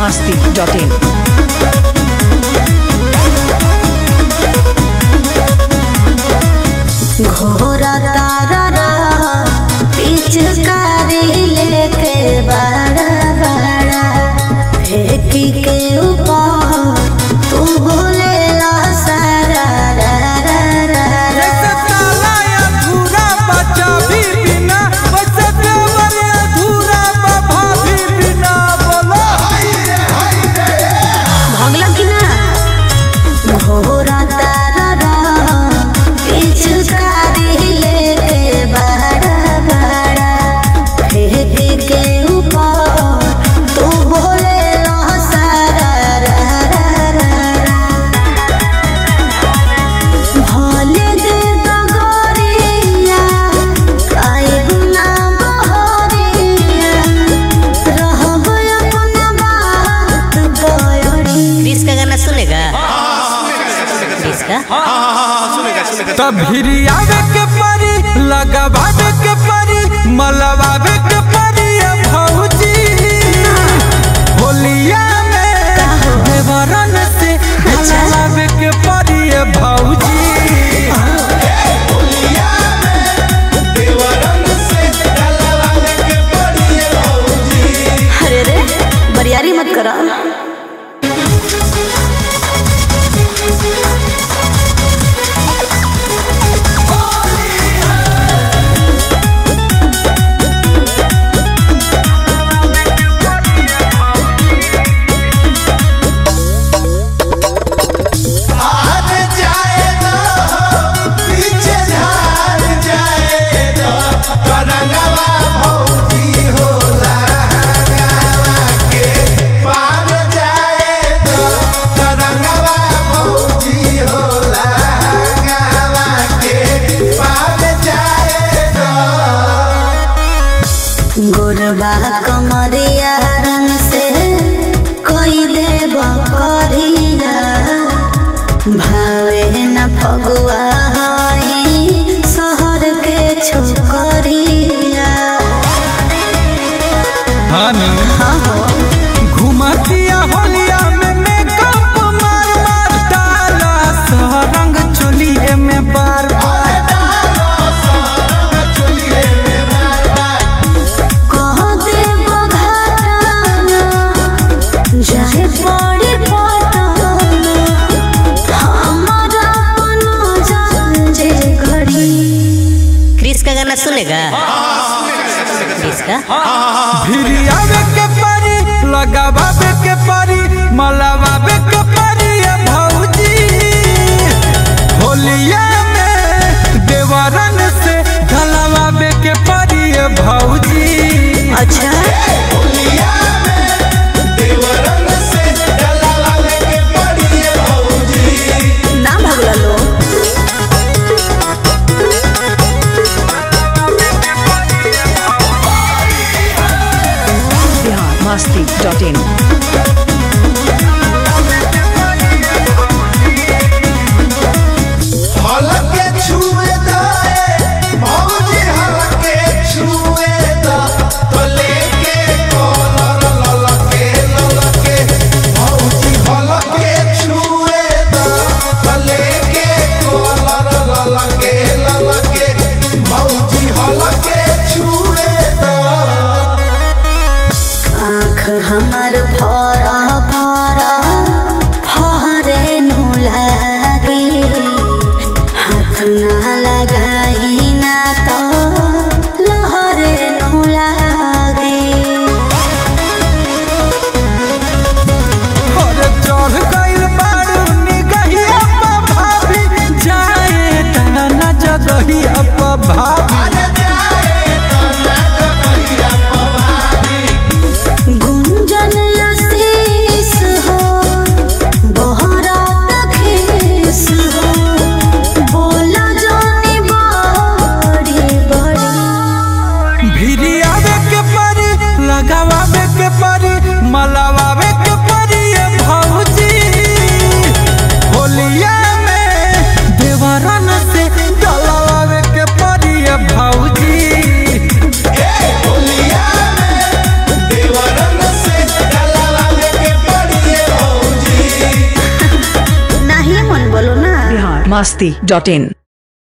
masti.in. घोरा तारा पिचकारी लेके बड़ा बड़ा फेंकी के ऊपर तू बोलेला सारा रा रा रा रा। ताला अधूरा बचा भी बिना वैसे देवर अधूरा बाबा भी बिना बोलो भगला की ना घोरा तारा पिचकारी लेके बड़ा बड़ा फेंकी के ऊपर तू बोलेला सारा रा रा रा रा। भले दे दगोरिया काइब ना बहरिया रहब अपना बात बयड़ी। क्रिस का गाना सुनेगा? क्रिस का? तब हिरियावे के परी लगावे के परी मलवावे के परी भौजी होलिया में देवरन से मलवावे के परी भौजी अरे रे बरियारी मत करा। गोरबा कमरिया रंग से कोई देव करिया भावे न फगुआ हई शहर के छोकरिया। घुमतिया होलिया में मेकअप मार मार डाला रंग चोलिए में बार बार कह देव घाटाना जाए पड़ी पटाना हमारा अपना जान जे घड़ी। क्रिस का गाना सुनेगा? क्रिस का? भिरियावे के परी लगावे के परी मलवावे के परी भौजी होलिया में देवरन से ढलवावे के परी भौजी। अच्छा ना भगला लो। masti.in. हलके छुए दाए भौजी हलके छुए दा तो लेके कॉलर ललके ललके भौजी हलके छुए दा तो लेके कॉलर ललके ललके भौजी हलके छुए दा। आँख हमर भरा भरा फहरे नु लागे हाथ ना लगाई ना तो लहरे नु लागे। और चढ़ गइल बारू निगहिया पा भाभी जाए तना जगहिया पा भाभी गुंजन आशीष masti.in